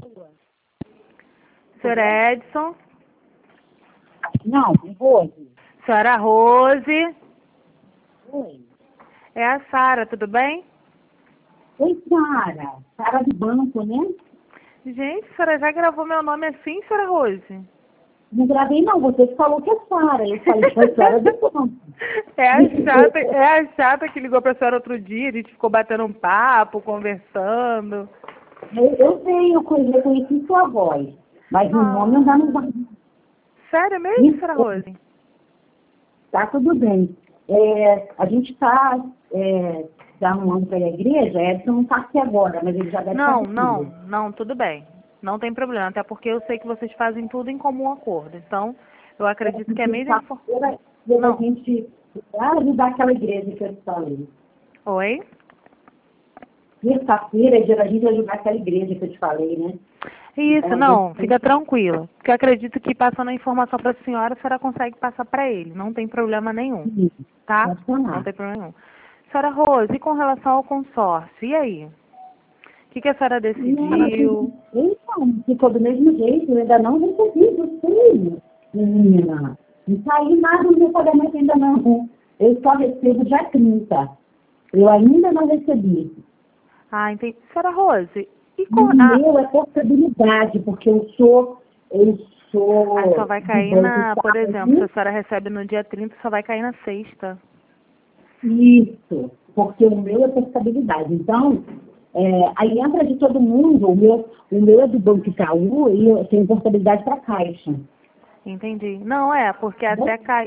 Senhora Edson? Não, Rose. Senhora Rose? Oi. É a Sara, tudo bem? Oi, Sara. Sara do banco, né? Gente, a senhora já gravou meu nome assim, senhora Rose? Não gravei, não. Você falou que é Sara. Eu falei que foi Sara do banco. É a chata que ligou pra senhora outro dia, a gente ficou batendo um papo, conversando. Eu sei, eu reconheci sua voz. Mas o nome ainda não vai. Sério mesmo, senhora Rose? Tá tudo bem. A gente está arrumando para a igreja. Edson não está aqui agora, mas ele já deve estar aqui. Não, tudo bem. Não tem problema, até porque eu sei que vocês fazem tudo em comum acordo. Então, eu acredito que é mesmo... A gente ajudar aquela igreja que eu te falei. Oi? Terça-feira é dia da gente ajudar aquela igreja que eu te falei, né? Isso, Então, não, fica tranquila. Porque eu acredito que passando a informação para a senhora consegue passar para ele. Não tem problema nenhum, tá? Não tem problema nenhum. Senhora Rose, e com relação ao consórcio, e aí? O que a senhora decidiu? Então, ficou do mesmo jeito, eu ainda não recebi você, menina. Não saiu nada do meu pagamento ainda não. Eu só recebo dia 30. Eu ainda não recebi. Ah, entendi. Senhora Rose, e com... O meu é portabilidade, porque eu sou... Ah, só vai cair na... Por exemplo, se a senhora recebe no dia 30, só vai cair na sexta. Isso, porque o meu é portabilidade. Então, aí entra de todo mundo, o meu é do Banco Itaú e eu tenho portabilidade para Caixa. Entendi. Não, porque até cai...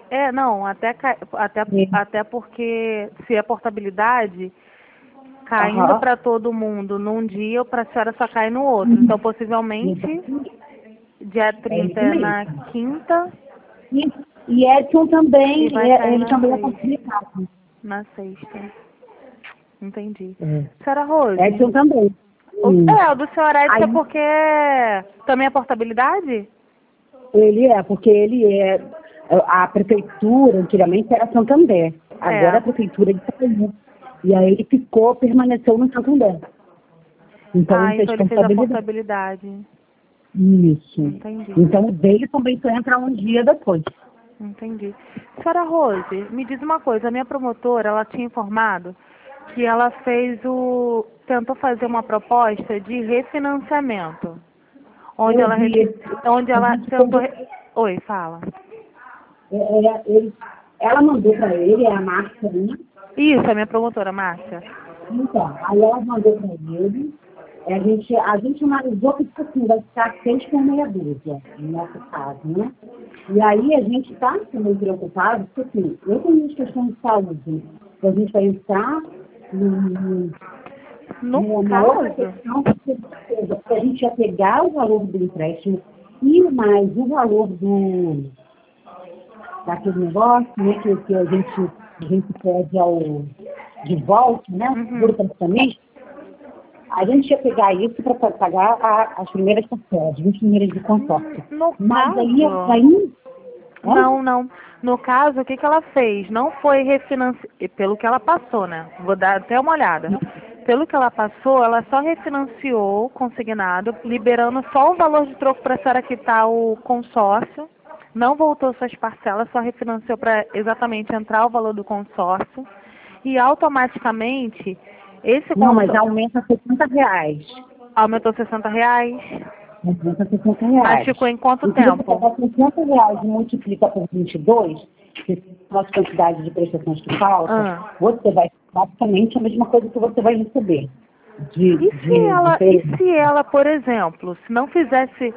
Até porque se é portabilidade... Caindo para todo mundo num dia, ou para a senhora só cai no outro. Então, possivelmente, dia 30 é na quinta. E Edson também, ele também é sexta. complicado. Na sexta. Entendi. Senhora Rose? Edson também. O do senhor Edson é porque também é portabilidade? Porque a prefeitura, antigamente, era Santander. Agora a prefeitura de Itaú. E aí ele permaneceu no Santander. Então ele fez a portabilidade. Isso. Entendi. Então o dele também só entra um dia depois. Entendi. Senhora Rose, me diz uma coisa, a minha promotora, ela tinha informado que ela tentou fazer uma proposta de refinanciamento. Onde ela tentou... Oi, fala. Ela mandou para ele, é a Márcia, né? Isso, a minha promotora, Márcia. Então, aí ela mandou para ele, a gente analisou que, tipo assim, vai ficar 6 por meia dúzia, no nosso caso, né? E aí a gente está meio preocupado, porque assim, eu tenho minhas questões de saúde, que a gente vai entrar numa outra questão, porque a gente ia pegar o valor do empréstimo e mais o valor daquele negócio, né, que a gente pede de volta, né, seguro praticamente, a gente ia pegar isso para pagar as primeiras parcelas, 20 primeiras de consórcio. Mas aí... Não. No caso, o que ela fez? Não foi refinanciar, pelo que ela passou, né? Vou dar até uma olhada. Pelo que ela passou, ela só refinanciou consignado, liberando só o valor de troco para a senhora quitar o consórcio. Não voltou suas parcelas, só refinanciou para exatamente entrar o valor do consórcio. E automaticamente, esse consórcio... Não, mas aumenta R$60. Aumentou R$60? Aumenta R$60. Mas ficou em quanto tempo? Se você pegar R$60 e multiplica por 22, que é a quantidade de prestações que falta, você vai basicamente a mesma coisa que você vai receber. E se ela, por exemplo, se não fizesse...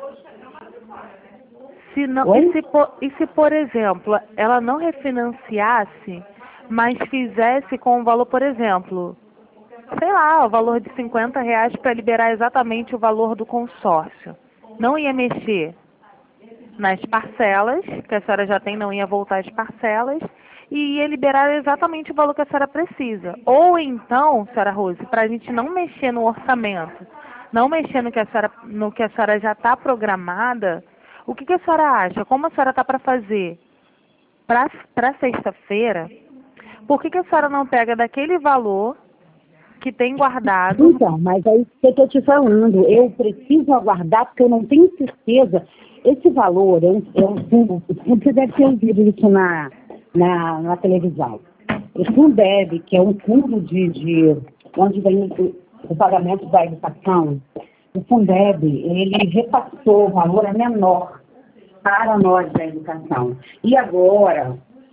E se, por exemplo, ela não refinanciasse, mas fizesse com o valor, por exemplo, sei lá, o valor de R$50 para liberar exatamente o valor do consórcio. Não ia mexer nas parcelas, que a senhora já tem, não ia voltar as parcelas, e ia liberar exatamente o valor que a senhora precisa. Ou então, senhora Rose, para a gente não mexer no orçamento, não mexer no que a senhora já está programada, o que a senhora acha? Como a senhora está para fazer para sexta-feira, por que a senhora não pega daquele valor que tem guardado. Então, mas é isso que eu estou te falando. Eu preciso aguardar porque eu não tenho certeza. Esse valor é um fundo, você deve ter ouvido isso na televisão. O Fundeb, que é um fundo de onde vem o pagamento da educação, o Fundeb, ele repassou o valor a menor para nós da educação. E agora,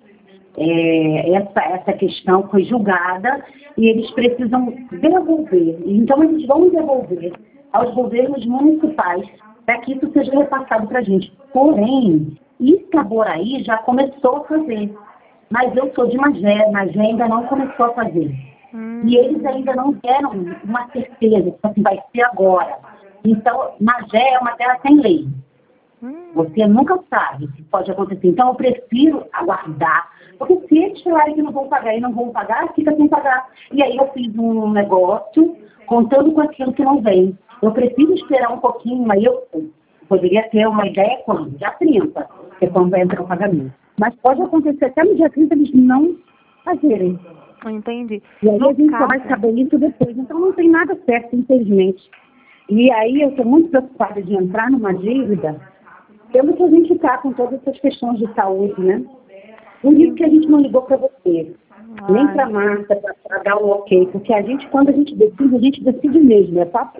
essa questão foi julgada e eles precisam devolver. Então, eles vão devolver aos governos municipais para que isso seja repassado para a gente. Porém, Itaboraí já começou a fazer. Mas eu sou de Magé ainda não começou a fazer. E eles ainda não deram uma certeza, que vai ser agora. Então, Magé é uma terra sem lei. Você nunca sabe se pode acontecer. Então, eu prefiro aguardar. Porque se eles falarem que não vão pagar e não vão pagar, fica sem pagar. E aí eu fiz um negócio contando com aquilo que não vem. Eu prefiro esperar um pouquinho, mas eu poderia ter uma ideia quando? Dia 30, que é quando vai entrar o pagamento. Mas pode acontecer até no dia 30 eles não fazerem. Entendi. E aí a gente só vai saber isso depois. Então não tem nada certo, infelizmente. E aí eu estou muito preocupada de entrar numa dívida, pelo que a gente está com todas essas questões de saúde, né? Por isso que a gente não ligou para você, nem para a Marta, para dar um ok, porque quando a gente decide mesmo, é papo.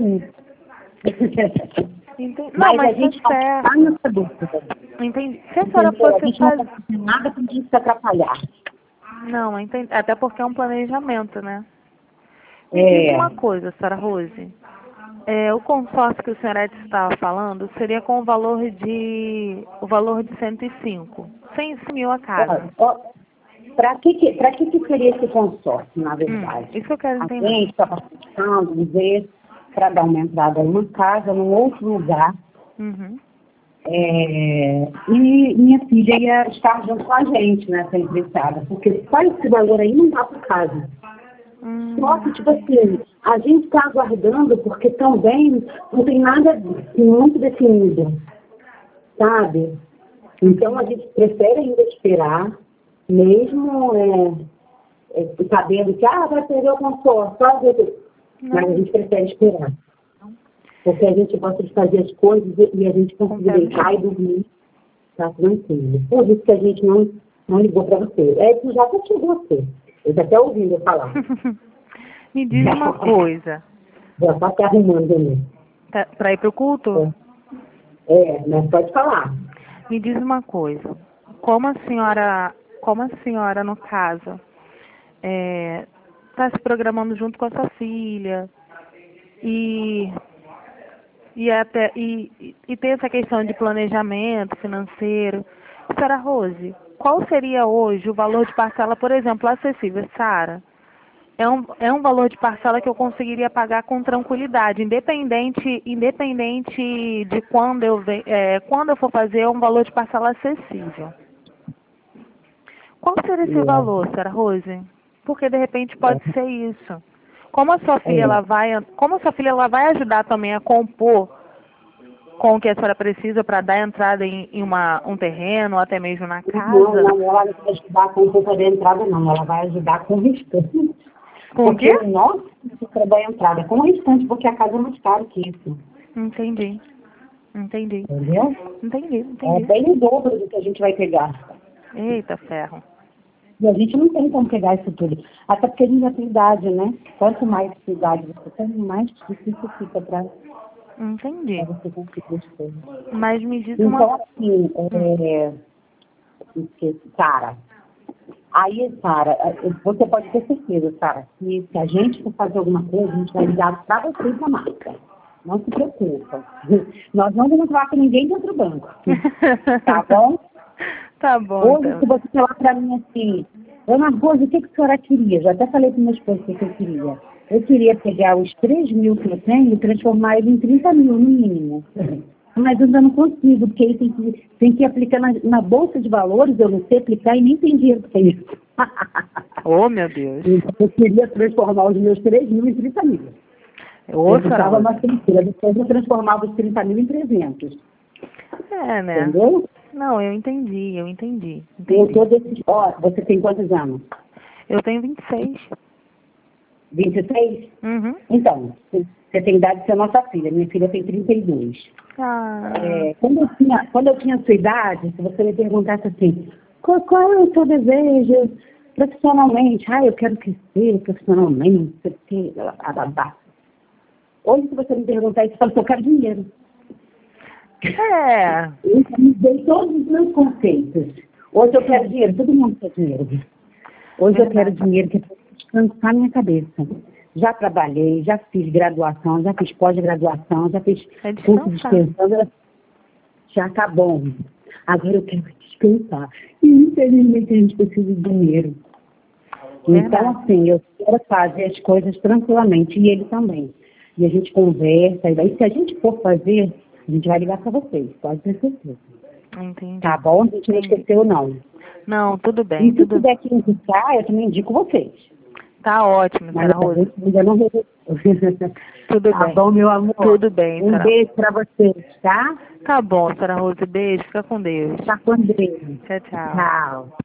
Mas a gente não está nessa dúvida. Entendi. Se a senhora fosse a gente não está fazendo nada para a gente se atrapalhar. Não, entendi. Até porque é um planejamento, né? Me diz uma coisa, senhora Rose. O consórcio que o senhor Edson estava falando seria com o valor de 105. 100 mil a casa. Para que seria esse consórcio, na verdade? Isso eu quero entender. A gente está passando, ver, para dar uma entrada em uma casa, num outro lugar. E minha filha ia estar junto com a gente nessa empreitada, porque só esse valor aí não dá para casa. Só que, tipo assim, a gente está aguardando porque também não tem nada muito definido, sabe? Então a gente prefere ainda esperar, mesmo sabendo que vai perder o consórcio, mas a gente prefere esperar. Porque a gente gosta de fazer as coisas e a gente conseguir deitar e dormir, tá tranquilo. Por isso que a gente não ligou para você. Tu já até chegou a ser. Eu já até ouvindo eu falar. Me diz uma coisa. Já está se arrumando ali. Para ir para o culto? Mas pode falar. Me diz uma coisa. Como a senhora, no caso, está se programando junto com a sua filha e tem essa questão de planejamento financeiro. Senhora Rose, qual seria hoje o valor de parcela, por exemplo, acessível, Sara? É um valor de parcela que eu conseguiria pagar com tranquilidade, independente de quando eu for fazer, é um valor de parcela acessível. Qual seria esse valor, Sara Rose? Porque de repente pode ser isso. Como a sua filha ela vai ajudar também a compor com o que a senhora precisa para dar entrada em um terreno ou até mesmo na casa? Não, ela não vai ajudar com compor da entrada, não. Ela vai ajudar com o restante. Com o quê? Porque nós precisamos da entrada com o restante, porque a casa é mais cara que isso. Entendi. Entendeu? Entendi. É bem o dobro do que a gente vai pegar. Eita, ferro. E a gente não tem como pegar isso tudo. Até porque a gente já tem idade, né? Quanto mais idade você tem, mais difícil fica para você conseguir as coisas. Mas me diz então, Sara, você pode ter certeza, Sara, que se a gente for fazer alguma coisa, a gente vai ligar para você e para a Marta. Não se preocupa. Nós não vamos falar com ninguém dentro do banco. Tá bom? Tá bom. Hoje, então. se você falar para mim assim, Dona Rosa, o que a senhora queria? Já até falei para meu esposo o que eu queria. Eu queria pegar os 3 mil que eu tenho e transformar ele em 30 mil, no mínimo. Mas eu ainda não consigo, porque aí tem que aplicar na Bolsa de Valores, eu não sei aplicar e nem tem dinheiro para isso. Oh, meu Deus. Então, eu queria transformar os meus 3 mil em 30 mil. Eu estava uma trincheira, depois eu transformava os 30 mil em 300. Né? Entendeu? Não, eu entendi. Eu tô você tem quantos anos? Eu tenho 26. 26? Uhum. Então, você tem idade de ser nossa filha. Minha filha tem 32. Ah. Quando eu tinha a sua idade, se você me perguntasse assim, qual é o seu desejo profissionalmente? Eu quero crescer profissionalmente, porque... Hoje, se você me perguntar isso, eu falo que eu quero dinheiro. É. Eu mudei todos os meus conceitos. Hoje eu quero dinheiro, todo mundo quer dinheiro. Hoje eu quero dinheiro que é para descansar minha cabeça. Já trabalhei, já fiz graduação, já fiz pós-graduação, já fiz curso de extensão. Já tá bom. Agora eu quero descansar. E infelizmente a gente precisa de dinheiro. Então, assim, eu quero fazer as coisas tranquilamente, e ele também. E a gente conversa, e daí se a gente for fazer, a gente vai ligar para vocês, pode ter certeza. Entendi. Tá bom? A gente não esqueceu, não. Não, tudo bem. E se tiver que indicar, eu também indico vocês. Tá ótimo, Mas senhora Rose. ainda não Tudo tá bem. bom, meu amor? Tudo bem, Um beijo para vocês, tá? Tá bom, senhora Rose. Beijo. Fica com Deus. Tá com Deus. Tchau, tchau. Tchau.